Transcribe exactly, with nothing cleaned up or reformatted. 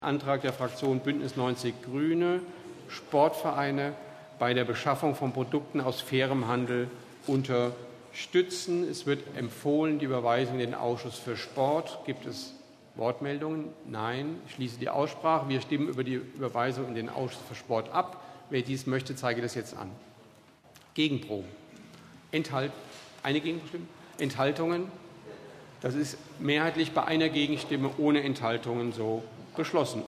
Antrag der Fraktion Bündnis neunzig Grüne, Sportvereine bei der Beschaffung von Produkten aus fairem Handel unterstützen. Es wird empfohlen, die Überweisung in den Ausschuss für Sport. Gibt es Wortmeldungen? Nein. Ich schließe die Aussprache. Wir stimmen über die Überweisung in den Ausschuss für Sport ab. Wer dies möchte, zeige das jetzt an. Gegenprobe. Enthalt eine Gegenstimme? Enthaltungen? Das ist mehrheitlich bei einer Gegenstimme ohne Enthaltungen so beschlossen.